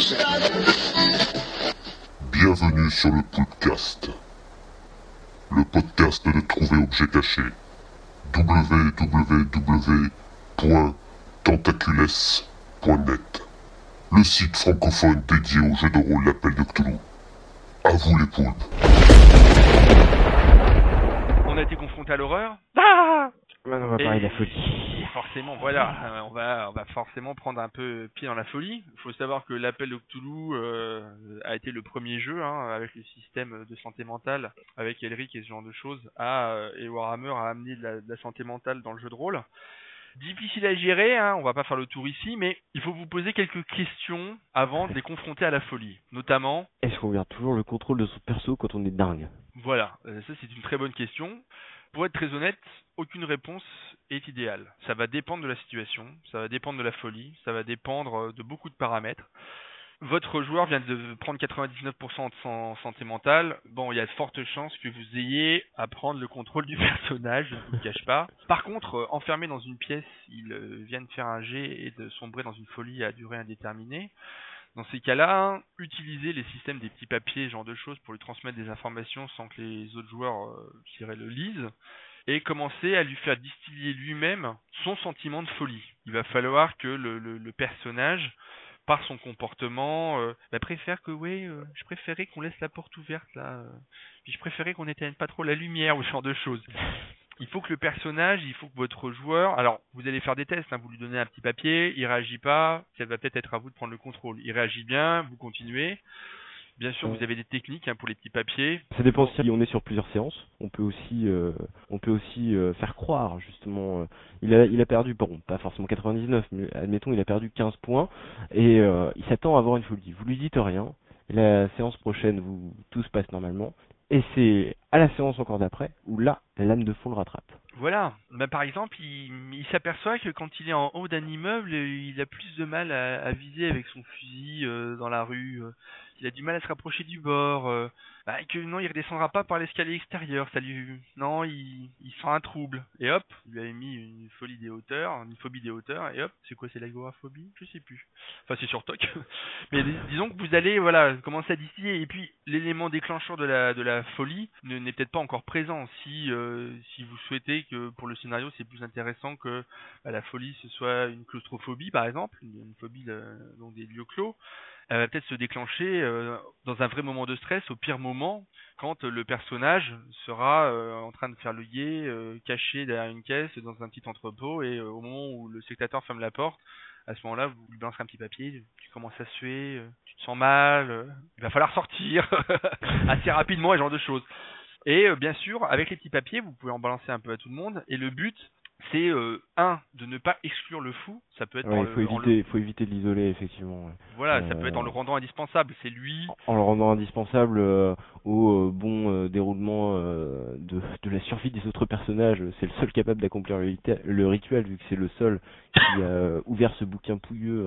Bienvenue sur le podcast. Le podcast de Trouver Objet Caché. www.tentacules.net. Le site francophone dédié au jeu de rôle L'Appel de Cthulhu. À vous les poulpes. On a été confronté à l'horreur. Ah Maintenant, on va parler de la folie. Forcément, voilà, on va forcément prendre un peu pied dans la folie. Il faut savoir que l'Appel de Cthulhu a été le premier jeu avec le système de santé mentale, avec Elric et ce genre de choses, et Warhammer a amené de la santé mentale dans le jeu de rôle. Difficile à gérer, on va pas faire le tour ici, mais il faut vous poser quelques questions avant de les confronter à la folie. Notamment, est-ce qu'on garde toujours le contrôle de son perso quand on est dingue? Voilà, ça c'est une très bonne question. Pour être très honnête, aucune réponse est idéale. Ça va dépendre de la situation, ça va dépendre de la folie, ça va dépendre de beaucoup de paramètres. Votre joueur vient de prendre 99% de son santé mentale. Bon, il y a de fortes chances que vous ayez à prendre le contrôle du personnage, je ne vous le cache pas. Par contre, enfermé dans une pièce, il vient de faire un jet et de sombrer dans une folie à durée indéterminée. Dans ces cas-là, utilisez les systèmes des petits papiers, ce genre de choses, pour lui transmettre des informations sans que les autres joueurs le lisent, et commencer à lui faire distiller lui-même son sentiment de folie. Il va falloir que le personnage, par son comportement, préfère que, je préférais qu'on laisse la porte ouverte, là, puis je préférais qu'on n'éteigne pas trop la lumière, ou ce genre de choses. Il faut que le personnage, il faut que votre joueur... Alors, vous allez faire des tests, vous lui donnez un petit papier, il réagit pas, ça va peut-être être à vous de prendre le contrôle. Il réagit bien, vous continuez. Bien sûr, vous avez des techniques pour les petits papiers. Ça dépend si on est sur plusieurs séances. On peut aussi faire croire, justement... il a perdu, bon, pas forcément 99, mais admettons, il a perdu 15 points, et il s'attend à avoir une folie. Vous lui dites rien, la séance prochaine, tout se passe normalement, et c'est à la séance encore d'après, où là, la lame de fond le rattrape. Voilà. Par exemple, il s'aperçoit que quand il est en haut d'un immeuble, il a plus de mal à viser avec son fusil dans la rue. Il a du mal à se rapprocher du bord. Que non, il redescendra pas par l'escalier extérieur. Non, il sent un trouble. Et hop, il lui avait mis une phobie des hauteurs, et hop, c'est quoi, c'est l'agoraphobie? Je sais plus. Enfin, c'est sur TOC. Mais disons que vous allez, commencer à distiller. Et puis, l'élément déclencheur de la folie n'est peut-être pas encore présent. Si vous souhaitez que pour le scénario, c'est plus intéressant que la folie, ce soit une claustrophobie, par exemple, une phobie donc des lieux clos. Elle va peut-être se déclencher dans un vrai moment de stress, au pire moment, quand le personnage sera en train de faire le guet, caché derrière une caisse, dans un petit entrepôt, et au moment où le spectateur ferme la porte, à ce moment-là, vous lui balancerez un petit papier, tu commences à suer, tu te sens mal, il va falloir sortir assez rapidement, et ce genre de choses. Et bien sûr, avec les petits papiers, vous pouvez en balancer un peu à tout le monde, et le but, c'est de ne pas exclure le fou. Ça peut être il faut éviter de l'isoler, effectivement. Voilà, ça peut être en le rendant indispensable. C'est lui. En le rendant indispensable au bon déroulement de la survie des autres personnages. C'est le seul capable d'accomplir le rituel, vu que c'est le seul qui a ouvert ce bouquin pouilleux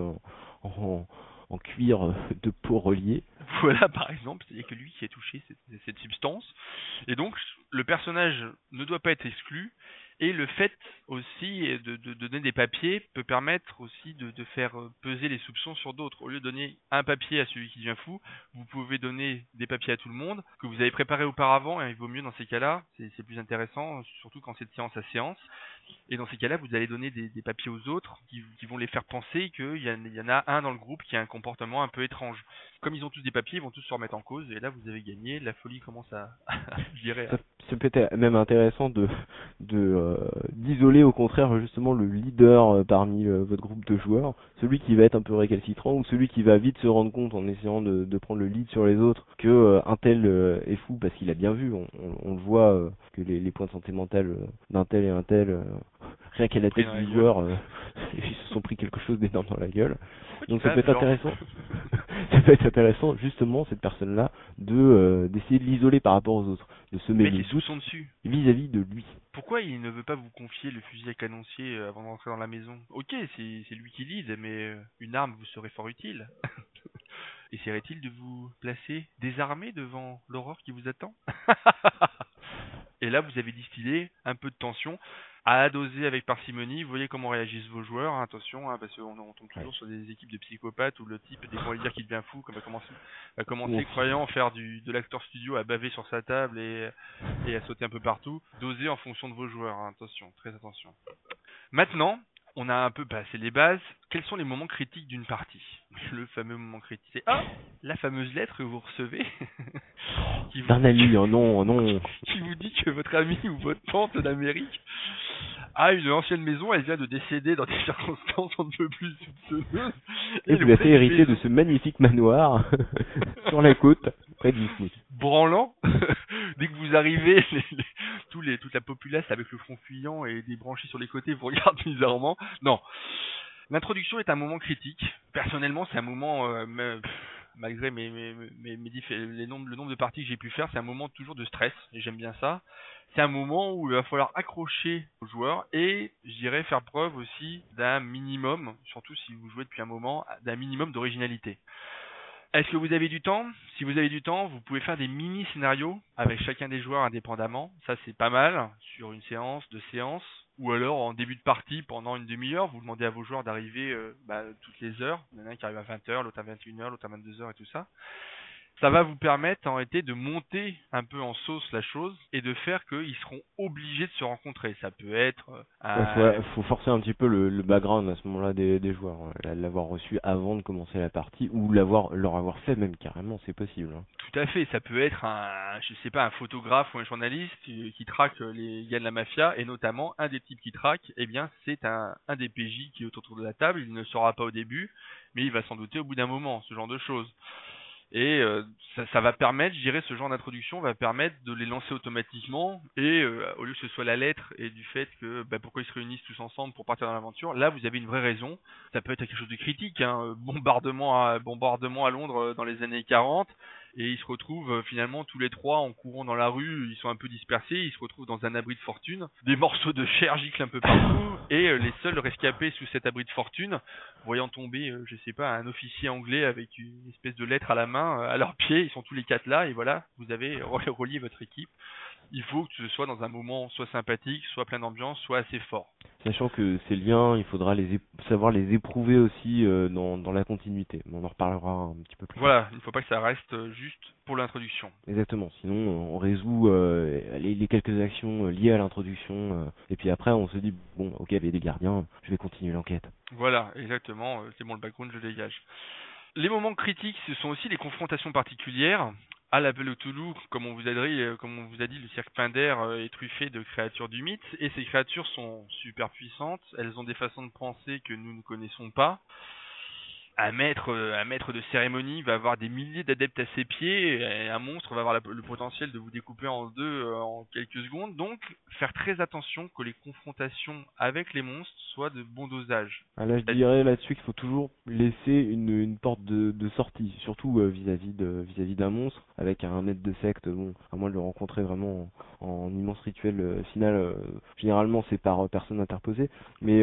en cuir de peau reliée. Voilà, par exemple, c'est-à-dire que lui qui a touché cette substance. Et donc, le personnage ne doit pas être exclu. Et le fait aussi de donner des papiers peut permettre aussi de faire peser les soupçons sur d'autres. Au lieu de donner un papier à celui qui devient fou, vous pouvez donner des papiers à tout le monde que vous avez préparé auparavant, et il vaut mieux dans ces cas-là, c'est plus intéressant, surtout quand c'est de séance à séance. Et dans ces cas-là, vous allez donner des papiers aux autres qui vont les faire penser qu'il y en a un dans le groupe qui a un comportement un peu étrange. Comme ils ont tous des papiers, ils vont tous se remettre en cause, et là vous avez gagné, la folie commence à je dirais... Ça peut être même intéressant d'isoler au contraire justement le leader parmi votre groupe de joueurs, celui qui va être un peu récalcitrant, ou celui qui va vite se rendre compte en essayant de prendre le lead sur les autres que un tel est fou, parce qu'il a bien vu, on le voit, que les points de santé mentale d'un tel et un tel, rien qu'à la tête du joueur, ils se sont pris quelque chose d'énorme dans la gueule. Donc ça peut être intéressant. Ça peut être intéressant justement, cette personne-là, d'essayer de l'isoler par rapport aux autres, de se mettre des soupçons dessus vis-à-vis de lui. Pourquoi il ne veut pas vous confier le fusil à canoncier avant d'entrer dans la maison? Ok, c'est lui qui lead, mais une arme vous serait fort utile. Essaierait-il de vous placer désarmé devant l'horreur qui vous attend? Et là, vous avez distillé un peu de tension. À doser avec parcimonie, vous voyez comment réagissent vos joueurs, hein, attention, hein, parce qu'on tombe toujours sur des équipes de psychopathes où le type, dès qu'on va lui dire qu'il devient fou, va commencer croyant faire de l'acteur studio à baver sur sa table et à sauter un peu partout. Dosez en fonction de vos joueurs, hein, attention, très attention. Maintenant, on a un peu passé les bases. Quels sont les moments critiques d'une partie? Le fameux moment critique, c'est la fameuse lettre que vous recevez d'un ami, non. qui vous dit que votre ami ou votre tante d'Amérique a une ancienne maison, elle vient de décéder dans des circonstances un peu plus soupçonneuses. Et vous a fait hériter de ce magnifique manoir sur la côte, près de Smith. Branlant, dès que vous arrivez, toute la populace avec le front fuyant et des branchies sur les côtés vous regarde bizarrement. Non. L'introduction est un moment critique. Personnellement, c'est un moment, malgré le nombre de parties que j'ai pu faire, c'est un moment toujours de stress, et j'aime bien ça. C'est un moment où il va falloir accrocher aux joueurs et, je dirais, faire preuve aussi d'un minimum, surtout si vous jouez depuis un moment, d'un minimum d'originalité. Est-ce que vous avez du temps? Si vous avez du temps, vous pouvez faire des mini-scénarios avec chacun des joueurs indépendamment. Ça, c'est pas mal, sur une séance, 2 séances. Ou alors, en début de partie, pendant une demi-heure, vous demandez à vos joueurs d'arriver toutes les heures. Il y en a un qui arrive à 20h, l'autre à 21h, l'autre à 22h et tout ça. Ça va vous permettre en réalité de monter un peu en sauce la chose et de faire qu'ils seront obligés de se rencontrer. Ça peut être... faut forcer un petit peu le background à ce moment-là des joueurs. L'avoir reçu avant de commencer la partie ou leur avoir fait même carrément, c'est possible. Hein. Tout à fait, ça peut être un photographe ou un journaliste qui traque les gars de la mafia, et notamment un des types qui traque, eh bien c'est un des PJ qui est autour de la table. Il ne saura pas au début, mais il va s'en douter au bout d'un moment, ce genre de choses. Et ça va permettre, je dirais, ce genre d'introduction va permettre de les lancer automatiquement, et au lieu que ce soit la lettre et du fait que pourquoi ils se réunissent tous ensemble pour partir dans l'aventure, là vous avez une vraie raison. Ça peut être quelque chose de critique, hein, bombardement à Londres dans les années 40, et ils se retrouvent finalement tous les trois en courant dans la rue, ils sont un peu dispersés, ils se retrouvent dans un abri de fortune, des morceaux de chair giclent un peu partout, et les seuls rescapés sous cet abri de fortune, voyant tomber, un officier anglais avec une espèce de lettre à la main, à leurs pieds, ils sont tous les 4 là, et voilà, vous avez relié votre équipe. Il faut que ce soit dans un moment soit sympathique, soit plein d'ambiance, soit assez fort. Sachant que ces liens, il faudra savoir les éprouver aussi dans la continuité. On en reparlera un petit peu plus tard. Voilà, il ne faut pas que ça reste juste pour l'introduction. Exactement, sinon on résout les quelques actions liées à l'introduction, et puis après on se dit, bon, ok, il y a des gardiens, je vais continuer l'enquête. Voilà, exactement, c'est bon, le background, je dégage. Les moments critiques, ce sont aussi les confrontations particulières. À la Cthulhu, comme on vous a dit, le cirque Pinder est truffé de créatures du mythe, et ces créatures sont super puissantes, elles ont des façons de penser que nous ne connaissons pas. Un maître de cérémonie va avoir des milliers d'adeptes à ses pieds, et un monstre va avoir le potentiel de vous découper en deux en quelques secondes. Donc, faire très attention que les confrontations avec les monstres soient de bon dosage. Là, je dirais là-dessus qu'il faut toujours laisser une porte de sortie, surtout vis-à-vis d'un monstre, avec un maître de secte, à moins de le rencontrer vraiment en immense rituel final. Généralement, c'est par personne interposée, mais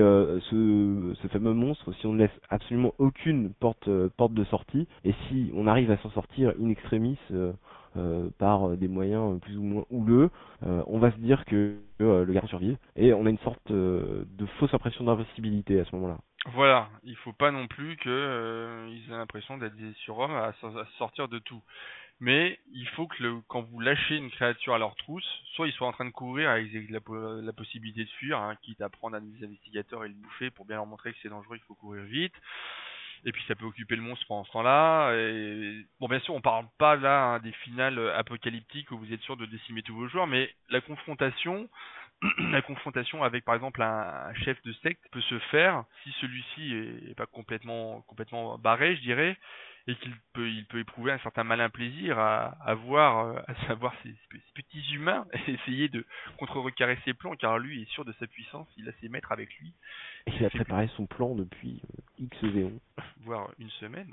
ce fameux monstre, si on ne laisse absolument aucune porte de sortie, et si on arrive à s'en sortir in extremis par des moyens plus ou moins houleux, on va se dire que le garçon survive, et on a une sorte de fausse impression d'invincibilité à ce moment-là. Voilà, il faut pas non plus qu'ils aient l'impression d'être des surhommes à sortir de tout. Mais il faut que quand vous lâchez une créature à leur trousse, soit ils soient en train de courir avec la possibilité de fuir, hein, quitte à prendre un des investigateurs et le bouffer pour bien leur montrer que c'est dangereux, il faut courir vite. Et puis ça peut occuper le monstre pendant ce temps-là. Et... Bon, bien sûr, on parle pas là des finales apocalyptiques où vous êtes sûr de décimer tous vos joueurs, mais la confrontation avec par exemple un chef de secte peut se faire si celui-ci est pas complètement barré, je dirais, et qu'il peut éprouver un certain malin plaisir à savoir ces petits humains essayer de contrecarrer ses plans, car lui est sûr de sa puissance, il a ses maîtres avec lui. Et il a préparé son plan depuis X éons. Voire une semaine.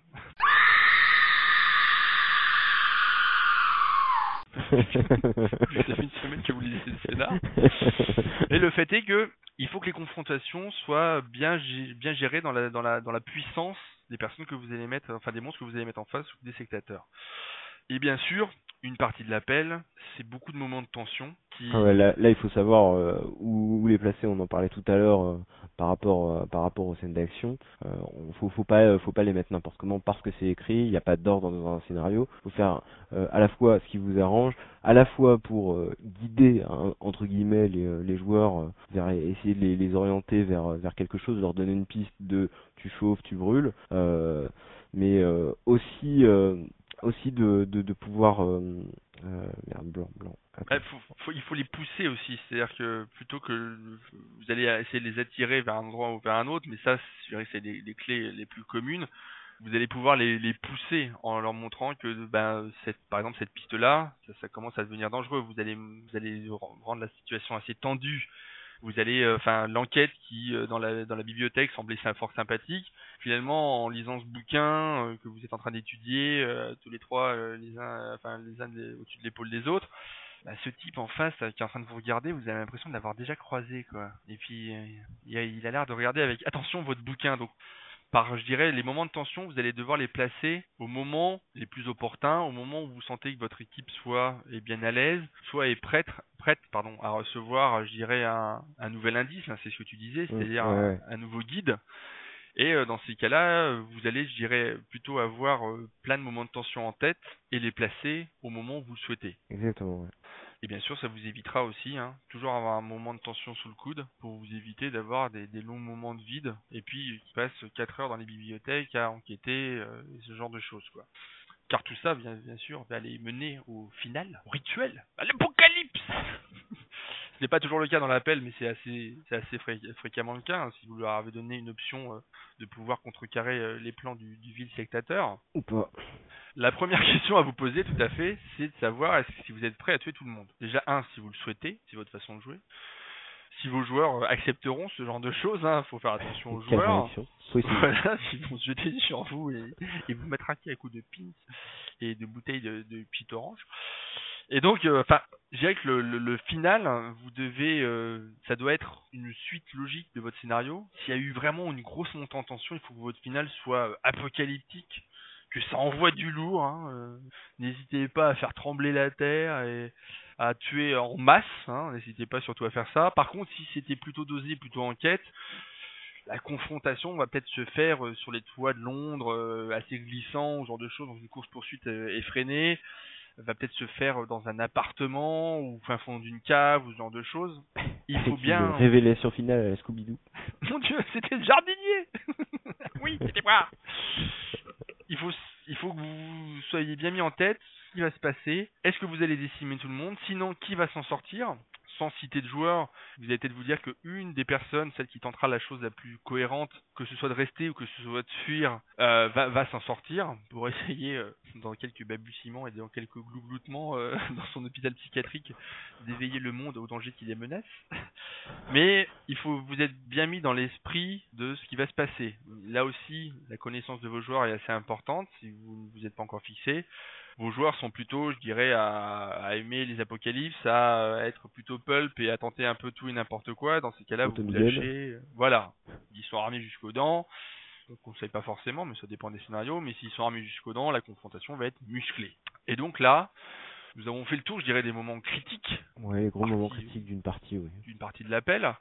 Ça fait une semaine que vous lisez le scénar. Et le fait est que il faut que les confrontations soient bien gérées dans la puissance des personnes que vous allez mettre, enfin des monstres que vous allez mettre en face ou des sectateurs. Et bien sûr, une partie de l'appel, c'est beaucoup de moments de tension qui... Ah ouais, là, il faut savoir où les placer. On en parlait tout à l'heure par rapport aux scènes d'action. Faut pas les mettre n'importe comment parce que c'est écrit. Il n'y a pas d'ordre dans un scénario. Faut faire à la fois ce qui vous arrange, à la fois pour guider entre guillemets les joueurs vers essayer de les orienter vers quelque chose, leur donner une piste de tu chauffes, tu brûles, mais aussi de pouvoir merde, blanc. Attends. Ouais, il faut les pousser aussi, c'est-à-dire que plutôt que vous allez essayer de les attirer vers un endroit ou vers un autre, mais ça, je dirais que c'est les clés les plus communes, vous allez pouvoir les pousser en leur montrant que, par exemple, cette piste-là, ça commence à devenir dangereux, vous allez rendre la situation assez tendue. Vous allez, l'enquête qui dans la bibliothèque semblait fort sympathique. Finalement, en lisant ce bouquin que vous êtes en train d'étudier, tous les trois, les uns au-dessus de l'épaule des autres, ce type en face qui est en train de vous regarder, vous avez l'impression de l'avoir déjà croisé, quoi. Et puis, il a l'air de regarder avec attention votre bouquin. Donc, je dirais, les moments de tension, vous allez devoir les placer au moment les plus opportuns, au moment où vous sentez que votre équipe soit est bien à l'aise, soit est prête, à recevoir, je dirais, un nouvel indice, hein, c'est ce que tu disais, c'est-à-dire ouais. un nouveau guide. Et dans ces cas-là, vous allez, je dirais, plutôt avoir plein de moments de tension en tête et les placer au moment où vous le souhaitez. Exactement, ouais. Et bien sûr, ça vous évitera aussi, toujours avoir un moment de tension sous le coude pour vous éviter d'avoir des longs moments de vide et puis qui passent 4 heures dans les bibliothèques à enquêter et ce genre de choses, quoi. Car tout ça, bien sûr, va aller mener au final, au rituel, à l'apocalypse. Ce n'est pas toujours le cas dans l'appel, mais c'est assez fréquemment le cas. Si vous leur avez donné une option de pouvoir contrecarrer les plans du vil sectateur. Ou pas. La première question à vous poser, tout à fait, c'est de savoir si vous êtes prêt à tuer tout le monde. Déjà, si vous le souhaitez, c'est votre façon de jouer. Si vos joueurs accepteront ce genre de choses, faut faire attention aux Quelle joueurs. réaction. Voilà, s'ils vont se jeter sur vous et vous mettre à coups de pins et de bouteilles de pit orange. Et donc, je dirais que le final, vous devez, ça doit être une suite logique de votre scénario. S'il y a eu vraiment une grosse montée en tension, il faut que votre final soit apocalyptique, que ça envoie du lourd. N'hésitez pas à faire trembler la terre et à tuer en masse. N'hésitez pas surtout à faire ça. Par contre, si c'était plutôt dosé, plutôt enquête, la confrontation va peut-être se faire sur les toits de Londres, assez glissant, ce genre de choses, dans une course-poursuite effrénée. Va peut-être se faire dans un appartement ou au fin fond d'une cave ou ce genre de choses. Il faut bien... Une révélation finale à la Scooby-Doo. Mon Dieu, c'était le jardinier. Oui, c'était moi. Il faut que vous soyez bien mis en tête ce qui va se passer. Est-ce que vous allez décimer tout le monde? Sinon, qui va s'en sortir? Sans citer de joueurs, vous allez peut-être vous dire qu'une des personnes, celle qui tentera la chose la plus cohérente, que ce soit de rester ou que ce soit de fuir, va s'en sortir pour essayer, dans quelques balbutiements et dans quelques glougloutements dans son hôpital psychiatrique, d'éveiller le monde au danger qui les menace. Mais il faut vous être bien mis dans l'esprit de ce qui va se passer. Là aussi, la connaissance de vos joueurs est assez importante si vous ne vous êtes pas encore fixé. Vos joueurs sont plutôt, je dirais, à aimer les apocalypses, à être plutôt pulp et à tenter un peu tout et n'importe quoi. Dans ces cas-là, vous vous lâchez. Voilà. Ils sont armés jusqu'aux dents. On ne conseille pas forcément, mais ça dépend des scénarios. Mais s'ils sont armés jusqu'aux dents, la confrontation va être musclée. Et donc là, nous avons fait le tour, je dirais, des moments critiques. Ouais, les gros moments critiques d'une partie, oui. D'une partie de l'appel.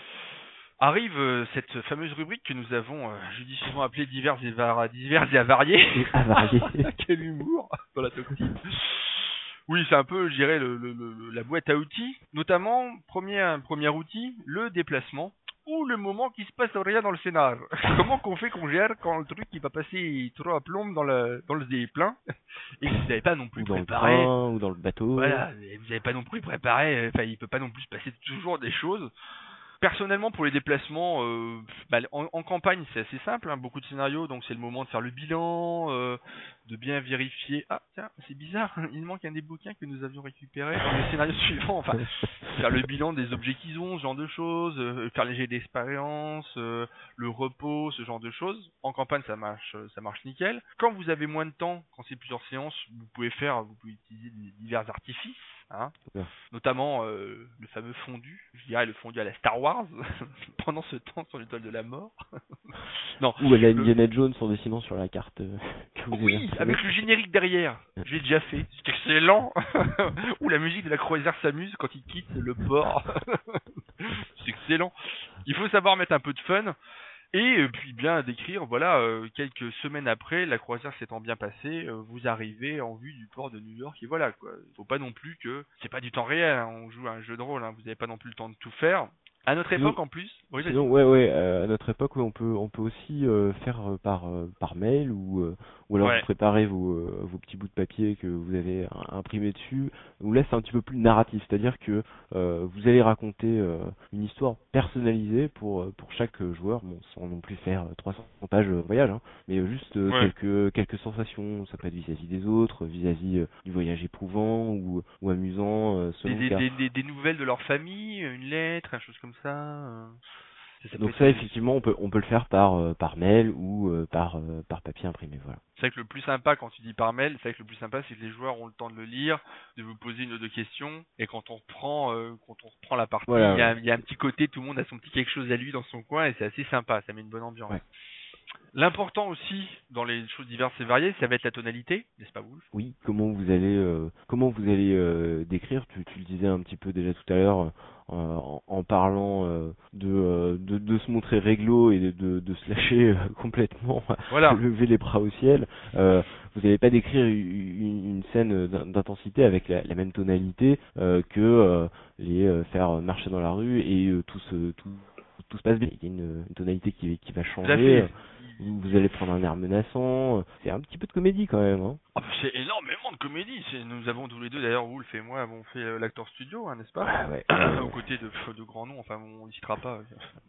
Arrive cette fameuse rubrique que nous avons judicieusement appelée divers et avariés. Quel humour dans la toxine. Oui, c'est un peu, je dirais, la boîte à outils. Notamment, premier outil, le déplacement. Ou le moment qui se passe rien dans le scénar. Comment qu'on fait qu'on gère quand le truc il va passer trop à plomb dans le plein et que vous n'avez pas non plus préparé. Dans le train, ou dans le bateau. Voilà, vous n'avez pas non plus préparé. Il peut pas non plus se passer toujours des choses. Personnellement, pour les déplacements, en campagne, c'est assez simple. Beaucoup de scénarios, donc c'est le moment de faire le bilan, de bien vérifier. Ah, tiens, c'est bizarre, il manque un des bouquins que nous avions récupéré dans le scénario suivant. Enfin, faire le bilan des objets qu'ils ont, ce genre de choses, faire les jets d'expérience, le repos, ce genre de choses. En campagne, ça marche nickel. Quand vous avez moins de temps, quand c'est plusieurs séances, vous pouvez utiliser divers artifices. Notamment le fameux fondu, je dirais le fondu à la Star Wars, pendant ce temps sur l'étoile de la mort. Non. Ou à la Indiana Jones en dessinant sur la carte que vous avez Oui, imprimée. avec le générique derrière. Je l'ai déjà fait. C'est excellent. Ou la musique de la croisière s'amuse quand il quitte le port. C'est excellent. Il faut savoir mettre un peu de fun. Et puis bien décrire, voilà, quelques semaines après, la croisière s'étant bien passée, vous arrivez en vue du port de New York et voilà quoi. Faut pas non plus que c'est pas du temps réel, hein, on joue à un jeu de rôle, hein, vous avez pas non plus le temps de tout faire. À notre Sinon- époque en plus, oui vas-y. Sinon, à notre époque, ouais, on peut aussi faire par mail ou alors Ouais. vous préparez vos petits bouts de papier que vous avez imprimés dessus. Où là, c'est un petit peu plus narratif, c'est-à-dire que vous allez raconter une histoire personnalisée pour chaque joueur, bon, sans non plus faire 300 pages voyage, hein, mais juste Ouais. quelques sensations, ça peut être vis-à-vis des autres, vis-à-vis du voyage éprouvant ou amusant, selon le cas. Des nouvelles de leur famille, une lettre, une chose comme ça. Ça peut Donc être ça, effectivement, on peut le faire par mail ou par papier imprimé, voilà. C'est vrai que le plus sympa quand tu dis par mail, c'est vrai que le plus sympa c'est que les joueurs ont le temps de le lire, de vous poser une ou deux questions, et quand on reprend la partie, Voilà, il y a un petit côté, tout le monde a son petit quelque chose à lui dans son coin, et c'est assez sympa, ça met une bonne ambiance. Ouais. L'important aussi dans les choses diverses et variées, ça va être la tonalité, n'est-ce pas Wolf? Oui, comment vous allez décrire, tu le disais un petit peu déjà tout à l'heure, en parlant de se montrer réglo et de se lâcher complètement, Voilà. lever les bras au ciel. Vous n'allez pas décrire une scène d'intensité avec la même tonalité que les faire marcher dans la rue et tout se passe bien. Il y a une tonalité qui va Tout à changer. fait. Vous allez prendre un air menaçant. C'est un petit peu de comédie quand même, hein. Ah, bah, c'est énormément de comédie. Nous avons tous les deux, d'ailleurs, Wolf et moi, avons fait l'acteur studio, hein, n'est-ce pas? Ouais. Aux côtés de grands noms, enfin, on ne citera pas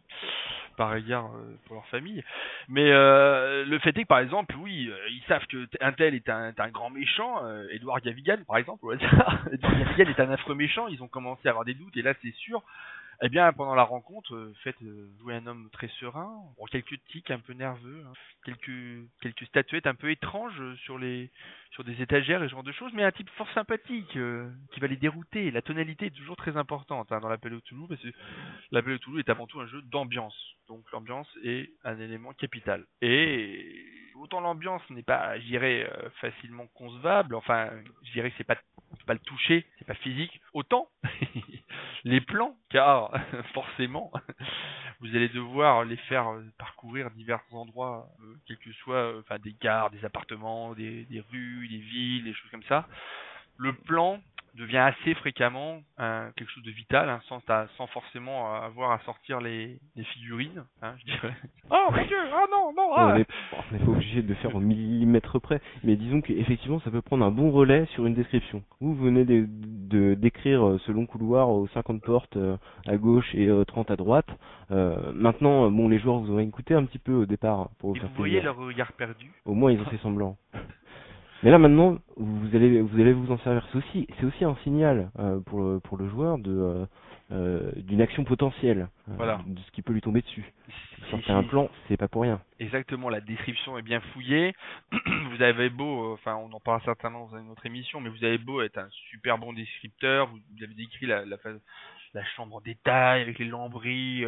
par égard pour leur famille. Mais le fait est que, par exemple, oui, ils savent que un tel est un grand méchant, Edward Gavigan, par exemple, au hasard. Edward Gavigan est un affreux méchant, ils ont commencé à avoir des doutes, et là, c'est sûr. Eh bien, pendant la rencontre, faites jouer un homme très serein, bon, quelques tics un peu nerveux, hein, quelques statuettes un peu étranges sur des étagères et ce genre de choses, mais un type fort sympathique qui va les dérouter. La tonalité est toujours très importante dans l'Appel au Toulouse, parce que l'Appel au Toulouse est avant tout un jeu d'ambiance. Donc l'ambiance est un élément capital. Et autant l'ambiance n'est pas, je dirais, facilement concevable, enfin, je dirais que c'est pas, on peut pas le toucher, c'est pas physique, autant les plans, car forcément, vous allez devoir les faire parcourir divers endroits, quels que soient, enfin des gares, des appartements, des rues, des villes, des choses comme ça. Le plan devient assez fréquemment quelque chose de vital, hein, sans forcément avoir à sortir les figurines, hein, je dirais. Oh mon dieu, oh non, non, On ah. n'est pas obligé de faire au millimètre près, mais disons qu'effectivement ça peut prendre un bon relais sur une description. Vous venez de décrire ce long couloir aux 50 portes à gauche et 30 à droite. Maintenant, bon, les joueurs vous aurez écouté un petit peu au départ pour vous Et faire vous voyez plaisir. leur regard perdu. Au moins ils ont fait semblant. Mais là maintenant, vous allez vous en servir. C'est aussi un signal pour le joueur d'une action potentielle, Voilà. de ce qui peut lui tomber dessus. Si- Sortir un si- plan, c'est pas pour rien. Exactement, la description est bien fouillée. Vous avez beau, enfin, on en parlera certainement dans une autre émission, mais vous avez beau être un super bon descripteur, vous avez décrit la chambre en détail avec les lambris,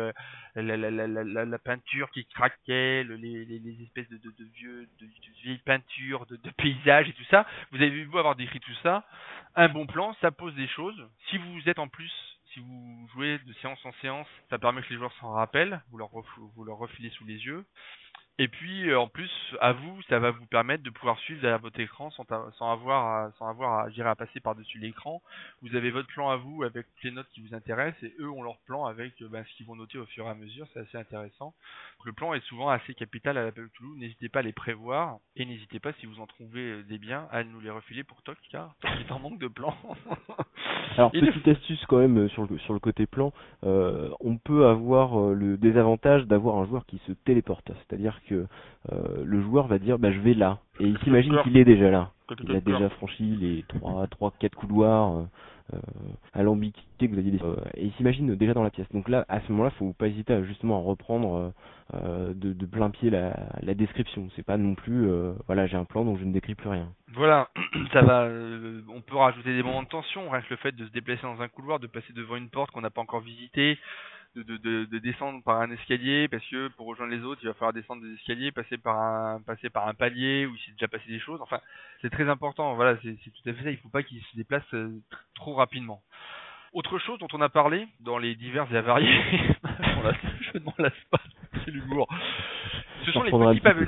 la peinture qui craquait, les espèces de vieilles peintures, de paysages et tout ça. Vous avez beau avoir décrit tout ça, un bon plan, ça pose des choses. Si vous êtes en plus, si vous jouez de séance en séance, ça permet que les joueurs s'en rappellent, vous leur refilez sous les yeux. Et puis en plus, à vous, ça va vous permettre de pouvoir suivre derrière votre écran sans avoir à, je dirais, à passer par-dessus l'écran. Vous avez votre plan à vous avec les notes qui vous intéressent et eux ont leur plan avec ce qu'ils vont noter au fur et à mesure. C'est assez intéressant. Donc, le plan est souvent assez capital à l'Appel Toulouse. N'hésitez pas à les prévoir et n'hésitez pas, si vous en trouvez des biens, à nous les refiler pour Toc, car il est en manque de plans. Alors, Et petite astuce quand même sur le côté plan, on peut avoir le désavantage d'avoir un joueur qui se téléporte. C'est-à-dire que le joueur va dire je vais là. Et il s'imagine qu'il est déjà là. Il a déjà franchi les 4 couloirs alambiqués que vous aviez et il s'imagine déjà dans la pièce. Donc là, à ce moment-là, faut pas hésiter justement à reprendre de plein pied la description. C'est pas non plus voilà, j'ai un plan donc je ne décris plus rien. Voilà, ça va. On peut rajouter des moments de tension, rien que le fait de se déplacer dans un couloir, de passer devant une porte qu'on n'a pas encore visitée, de descendre par un escalier parce que pour rejoindre les autres, il va falloir descendre des escaliers, passer par un palier où il s'est déjà passé des choses. Enfin, c'est très important. Voilà, c'est tout à fait ça. Il faut pas qu'il se déplace trop rapidement. Autre chose dont on a parlé dans les divers et variés, je ne m'en lasse pas, c'est l'humour. Ce sont les petits papiers.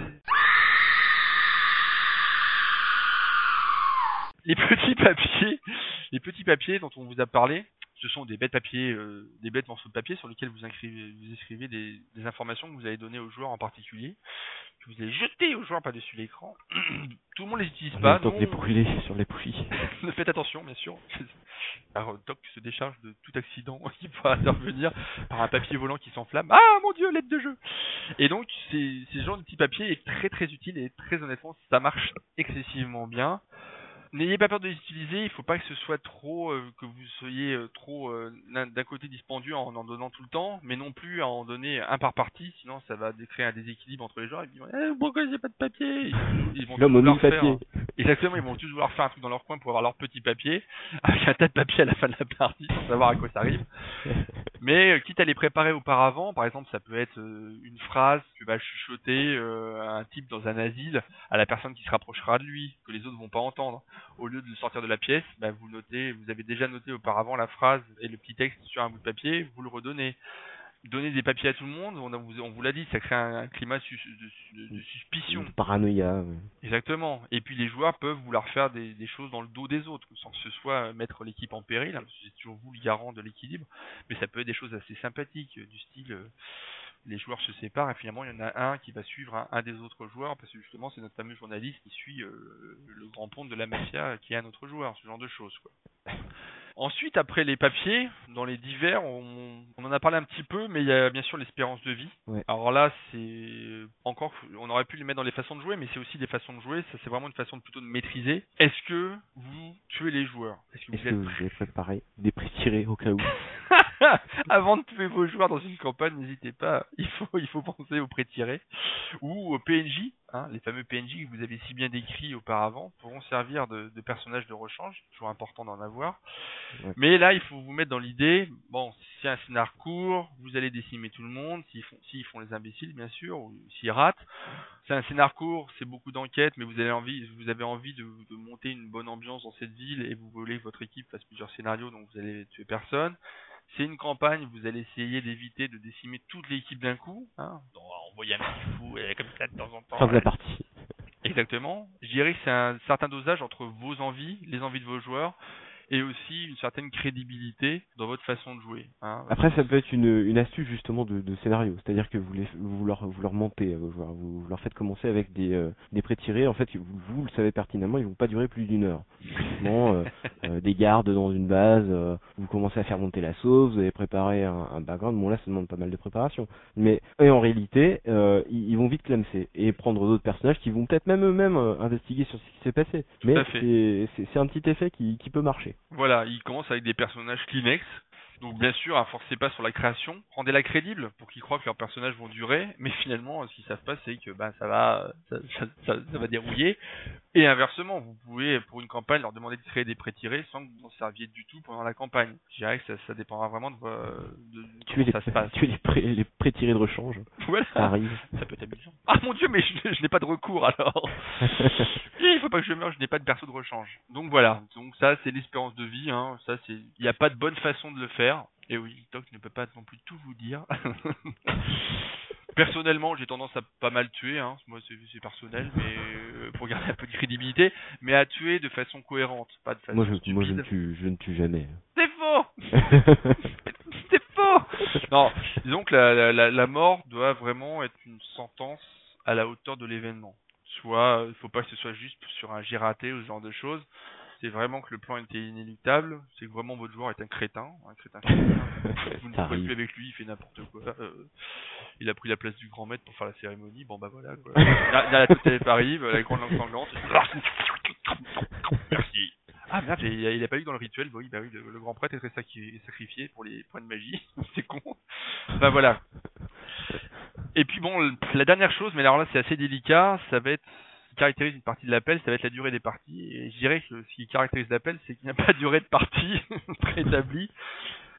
Les petits papiers dont on vous a parlé, ce sont des bêtes morceaux de papier sur lesquels vous écrivez des informations que vous allez donner aux joueurs en particulier, que vous allez jeter aux joueurs par-dessus l'écran. Tout le monde les utilise pas. Donc les brûler sur les poulies. Faites attention, bien sûr. Alors, Doc se décharge de tout accident qui pourra intervenir par un papier volant qui s'enflamme. Ah mon Dieu, l'aide de jeu. Et donc, ce genre de petit papier est très très utile et très honnêtement, ça marche excessivement bien. N'ayez pas peur de les utiliser, il ne faut pas que ce soit trop, que vous soyez trop d'un côté dispendieux en donnant tout le temps, mais non plus à en donner un par partie, sinon ça va créer un déséquilibre entre les joueurs. Ils disent pourquoi j'ai pas de papier? Ils vont tous vouloir faire. Exactement, ils vont tous vouloir faire un truc dans leur coin pour avoir leur petit papier, avec un tas de papier à la fin de la partie, sans savoir à quoi ça arrive. Mais quitte à les préparer auparavant, par exemple, ça peut être une phrase que va chuchoter un type dans un asile à la personne qui se rapprochera de lui, que les autres vont pas entendre. Au lieu de le sortir de la pièce, vous avez déjà noté auparavant la phrase et le petit texte sur un bout de papier, vous le redonnez. Donner des papiers à tout le monde, on vous l'a dit, ça crée un climat de suspicion. De paranoïa. Oui. Exactement. Et puis les joueurs peuvent vouloir faire des choses dans le dos des autres, sans que ce soit mettre l'équipe en péril, parce que c'est toujours vous le garant de l'équilibre, mais ça peut être des choses assez sympathiques, du style... les joueurs se séparent et finalement il y en a un qui va suivre un des autres joueurs parce que justement c'est notre fameux journaliste qui suit le grand ponte de la mafia qui est un autre joueur, ce genre de choses quoi. Ensuite, après les papiers, dans les divers, on en a parlé un petit peu, mais il y a bien sûr l'espérance de vie. Ouais. Alors là, c'est encore, on aurait pu les mettre dans les façons de jouer, mais c'est aussi des façons de jouer. Ça, c'est vraiment une façon plutôt de maîtriser. Est-ce que vous tuez les joueurs? Est-ce que vous avez préparé des prix tirés au cas où? Avant de tuer vos joueurs dans une campagne, n'hésitez pas. Il faut penser aux pré-tirés ou aux PNJ. Les fameux PNJ que vous avez si bien décrits auparavant pourront servir de personnages de rechange. Toujours important d'en avoir. Ouais. Mais là, il faut vous mettre dans l'idée. Bon, si c'est un scénar court, vous allez décimer tout le monde. S'ils font les imbéciles, bien sûr, ou s'ils ratent. C'est un scénar court, c'est beaucoup d'enquêtes, mais vous avez envie de monter une bonne ambiance dans cette ville et vous voulez que votre équipe fasse plusieurs scénarios, donc vous allez tuer personne. C'est une campagne, vous allez essayer d'éviter de décimer toute l'équipe d'un coup, en envoyant un petit fou comme ça de temps en temps. Fin de la partie. Exactement. Je dirais que c'est un certain dosage entre vos envies, les envies de vos joueurs, et aussi une certaine crédibilité dans votre façon de jouer. Après, ça peut être une astuce justement de scénario, c'est-à-dire que vous leur montez à vos joueurs, vous leur faites commencer avec des pré-tirés, en fait, vous le savez pertinemment, ils vont pas durer plus d'1 heure. Typiquement, des gardes dans une base, vous commencez à faire monter la sauce, vous avez préparé un background, bon là ça demande pas mal de préparation, mais en réalité, ils vont vite clamser et prendre d'autres personnages qui vont peut-être même eux-mêmes investiguer sur ce qui s'est passé. Mais c'est un petit effet qui peut marcher. Voilà, il commence avec des personnages Kleenex. Donc bien sûr, forcez pas sur la création, rendez-la crédible pour qu'ils croient que leurs personnages vont durer, mais finalement, ce qu'ils savent pas, c'est que ça va dérouiller. Et inversement, vous pouvez pour une campagne leur demander de créer des pré-tirés sans que vous en serviez du tout pendant la campagne. Je dirais que ça dépendra vraiment de comment ça se passe. Tu es les pré-tirés de rechange. Voilà. Ça arrive. Ça peut être amusant. Ah mon Dieu, mais je n'ai pas de recours alors. Il faut pas que je meure, je n'ai pas de perso de rechange. Donc voilà. Donc ça, c'est l'espérance de vie. Ça, il n'y a pas de bonne façon de le faire. Et oui, Doc ne peut pas non plus tout vous dire. Personnellement, j'ai tendance à pas mal tuer, moi c'est personnel, mais pour garder un peu de crédibilité, mais à tuer de façon cohérente, pas de façon stupide. Moi je ne tue jamais. C'est faux. C'est faux. Non, disons que la mort doit vraiment être une sentence à la hauteur de l'événement. Soit, il faut pas que ce soit juste sur un j'ai raté ou ce genre de choses. C'est vraiment que le plan était inéluctable, c'est que vraiment votre joueur est un crétin vous ne pouvez plus avec lui, il fait n'importe quoi. Il a pris la place du grand maître pour faire la cérémonie, bon bah voilà quoi. La totale arrive, la grande langue sanglante. Merci. Ah merde, il a pas eu dans le rituel, oui, le grand prêtre est sacrifié pour les points de magie, c'est con. Bah voilà. Et puis bon, la dernière chose, mais alors là c'est assez délicat, ça va être caractérise une partie de l'appel, ça va être la durée des parties. Et je dirais que ce qui caractérise l'appel, c'est qu'il n'y a pas de durée de partie préétablie.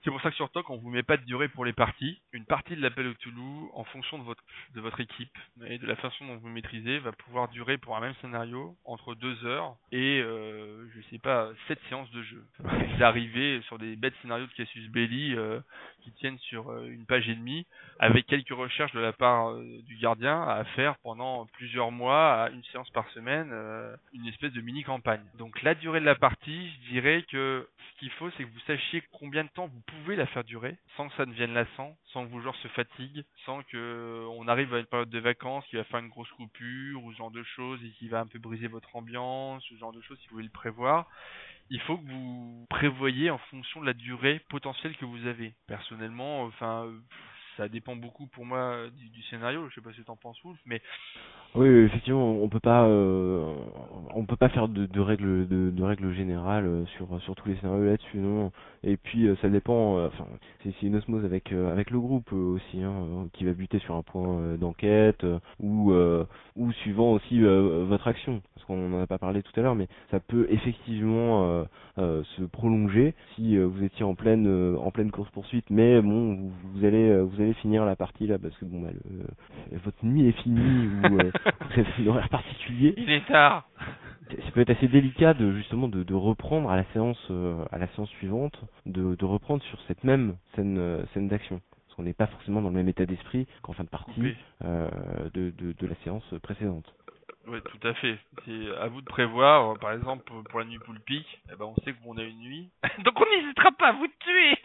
C'est pour ça que sur TOC, on vous met pas de durée pour les parties. Une partie de l'appel au Cthulhu, en fonction de votre équipe et de la façon dont vous maîtrisez, va pouvoir durer pour un même scénario entre 2 heures et, je sais pas, 7 séances de jeu. Vous arrivez sur des bêtes scénarios de Cassius Belli qui tiennent sur une page et demie, avec quelques recherches de la part du gardien à faire pendant plusieurs mois, à une séance par semaine, une espèce de mini-campagne. Donc la durée de la partie, je dirais que ce qu'il faut, c'est que vous sachiez combien de temps vous pouvez la faire durer, sans que ça devienne lassant, sans que vos joueurs se fatiguent, sans que on arrive à une période de vacances qui va faire une grosse coupure, ou ce genre de choses, et qui va un peu briser votre ambiance, ce genre de choses, si vous voulez le prévoir. Il faut que vous prévoyiez en fonction de la durée potentielle que vous avez. Personnellement, ça dépend beaucoup pour moi du scénario. Je sais pas ce que t'en penses, Wolf, mais Oui, effectivement, on peut pas faire de règles générales sur tous les scénarios là-dessus, non. Et puis ça dépend, enfin, c'est une osmose avec le groupe aussi, hein, qui va buter sur un point d'enquête ou suivant aussi votre action, parce qu'on n'en a pas parlé tout à l'heure, mais ça peut effectivement se prolonger si vous étiez en pleine course poursuite, mais bon, vous allez finir la partie là parce que bon, votre nuit est finie ou vous avez un horaire particulier. il est tard. Ça peut être assez délicat justement de reprendre à la séance suivante, de reprendre sur cette même scène d'action. Parce qu'on n'est pas forcément dans le même état d'esprit qu'en fin de partie de la séance précédente. Oui, tout à fait. C'est à vous de prévoir. Par exemple, pour la nuit Poulpic, on sait qu'on a une nuit. Donc on n'hésitera pas à vous tuer.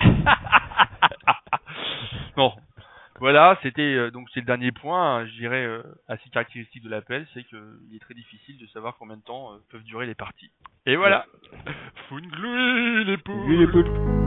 Bon. Voilà, c'était donc c'est le dernier point, hein, je dirais assez caractéristique de l'appel, c'est qu'il est très difficile de savoir combien de temps peuvent durer les parties. Et voilà. Funglouis les poules.